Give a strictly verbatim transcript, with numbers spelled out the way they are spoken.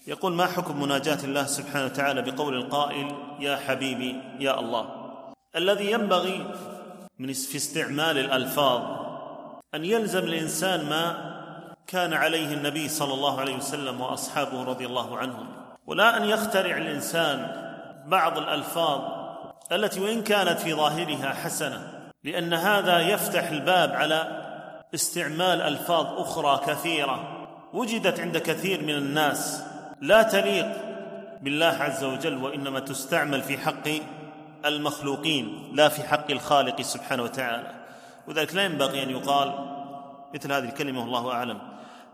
يقول: ما حكم مناجاة الله سبحانه وتعالى بقول القائل: يا حبيبي يا الله؟ الذي ينبغي من في استعمال الألفاظ أن يلزم الإنسان ما كان عليه النبي صلى الله عليه وسلم وأصحابه رضي الله عنهم، ولا أن يخترع الإنسان بعض الألفاظ التي وإن كانت في ظاهرها حسنة، لأن هذا يفتح الباب على استعمال ألفاظ أخرى كثيرة وجدت عند كثير من الناس لا تليق بالله عز وجل، وإنما تستعمل في حق المخلوقين لا في حق الخالق سبحانه وتعالى. وذلك لا ينبغي أن يقال مثل هذه الكلمة، والله أعلم.